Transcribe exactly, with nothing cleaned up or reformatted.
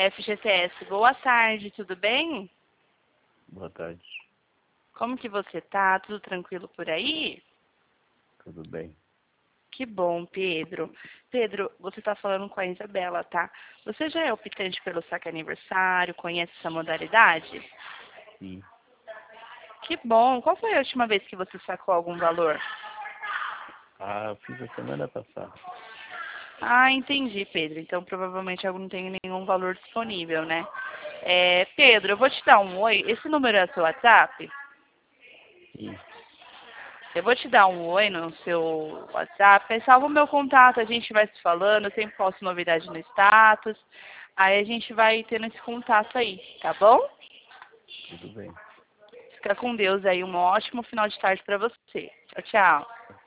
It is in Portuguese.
F G T S. Boa tarde, tudo bem? Boa tarde. Como que você tá? Tudo tranquilo por aí? Tudo bem. Que bom, Pedro. Pedro, você está falando com a Isabela, tá? Você já é optante pelo saque aniversário? Conhece essa modalidade? Sim. Que bom. Qual foi a última vez que você sacou algum valor? Ah, eu fiz a semana passada. Ah, entendi, Pedro. Então, provavelmente eu não tenho nenhum valor disponível, né? É, Pedro, eu vou te dar um oi. Esse número é seu WhatsApp? Sim. Eu vou te dar um oi no seu WhatsApp. Aí salva o meu contato, a gente vai se falando. Eu sempre posto novidade no status. Aí a gente vai tendo esse contato aí, tá bom? Tudo bem. Fica com Deus aí. Um ótimo final de tarde pra você. Tchau, tchau.